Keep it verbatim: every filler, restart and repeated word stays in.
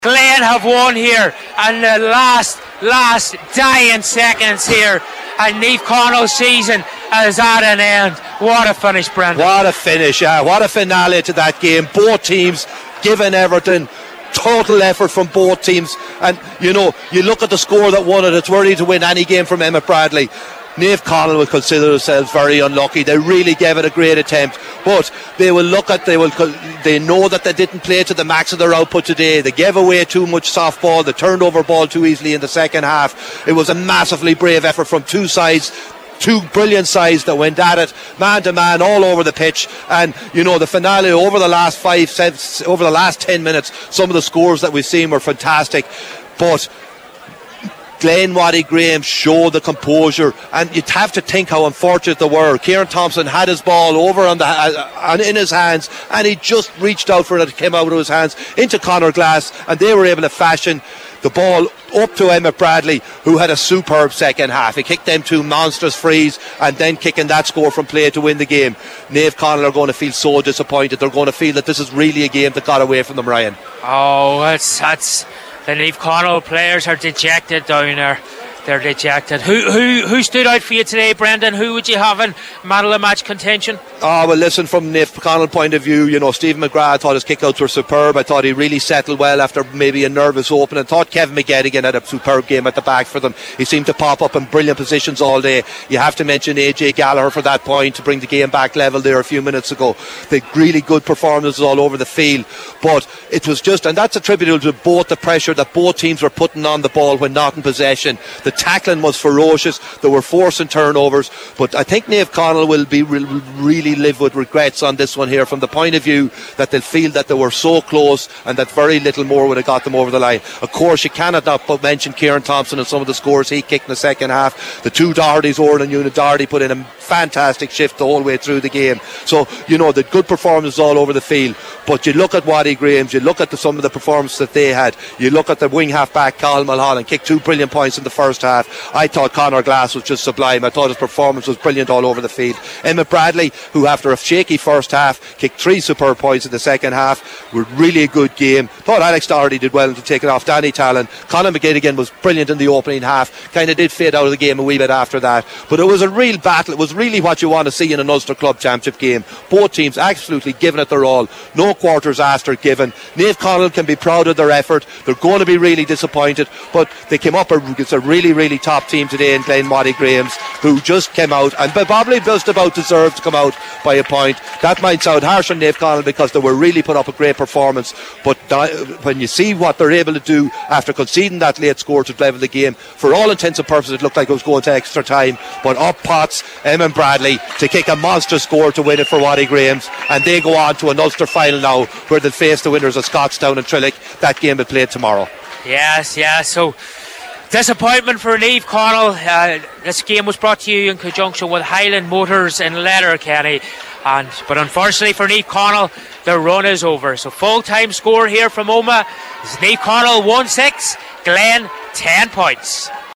Glen have won here, and the last, last dying seconds here, and Naomh Conaill season is at an end. What a finish, Brendan. What a finish, yeah. What a finale to that game. Both teams giving everything. Total effort from both teams. And, you know, you look at the score that won it, it's worthy to win any game from Emmett Bradley. Naomh Conaill will consider themselves very unlucky. They really gave it a great attempt, but they will look at they will they know that they didn't play to the max of their output today. They gave away too much soft ball. They turned over ball too easily in the second half. It was a massively brave effort from two sides. Two brilliant sides that went at it, man to man, all over the pitch. And you know, the finale over the last five, seven, over the last ten minutes, some of the scores that we've seen were fantastic. But Glen Waddy Graham showed the composure, and you'd have to think how unfortunate they were. Kieran Thompson had his ball over on the uh, in his hands, and he just reached out for it. It came out of his hands into Conor Glass, and they were able to fashion the ball up to Emmett Bradley, who had a superb second half. He kicked them two monstrous frees, and then kicking that score from play to win the game. Naomh Conaill are going to feel so disappointed. They're going to feel that this is really a game that got away from them, Ryan. Oh, that's that's the Naomh Conaill players are dejected down there. They're dejected. Who who who stood out for you today, Brendan? Who would you have in man of the match contention? Oh, well, listen, from Naomh Conaill point of view, you know, Stephen McGrath, I thought his kickouts were superb. I thought he really settled well after maybe a nervous opening. I thought Kevin McGettigan had a superb game at the back for them. He seemed to pop up in brilliant positions all day. You have to mention A J Gallagher for that point to bring the game back level there a few minutes ago. They really good performances all over the field, but it was just, and that's attributable to both the pressure that both teams were putting on the ball when not in possession. The tackling was ferocious. They were forcing turnovers, but I think Naomh Conaill will be will really live with regrets on this one here, from the point of view that they'll feel that they were so close and that very little more would have got them over the line. Of course, you cannot not but mention Kieran Thompson and some of the scores he kicked in the second half. The two Dohertys, Oran and Una Doherty, put in a fantastic shift the whole way through the game. So, you know, the good performances all over the field. But you look at Waddy Graham's, you look at the, some of the performances that they had, you look at the wing half back, Colin Mulholland, kicked two brilliant points in the first half. I thought Conor Glass was just sublime. I thought his performance was brilliant all over the field. Emmett Bradley, who after a shaky first half kicked three superb points in the second half, were really a good game. Thought Alex Doherty did well to take it off Danny Talon. Colin McGettigan was brilliant in the opening half, kind of did fade out of the game a wee bit after that, but it was a real battle. It was really what you want to see in an Ulster Club Championship game. Both teams absolutely giving it their all, no quarters asked or given. Naomh Conaill can be proud of their effort. They're going to be really disappointed, but they came up against a really really top team today in Glen Waddy Graham's, who just came out and probably just about deserved to come out by a point. That might sound harsh on Naomh Conaill because they were really put up a great performance, but when you see what they're able to do after conceding that late score to level the game, for all intents and purposes it looked like it was going to extra time, but up pots Emmett Bradley to kick a monster score to win it for Waddy Graham's, and they go on to an Ulster final now where they'll face the winners of Scottstown and Trillick. That game will play tomorrow. Yes, yes, so disappointment for Naomh Conaill. Uh, this game was brought to you in conjunction with Highland Motors in Letterkenny, and but unfortunately for Naomh Conaill, the run is over. So full time score here from Omagh is Naomh Conaill one six, Glen ten points.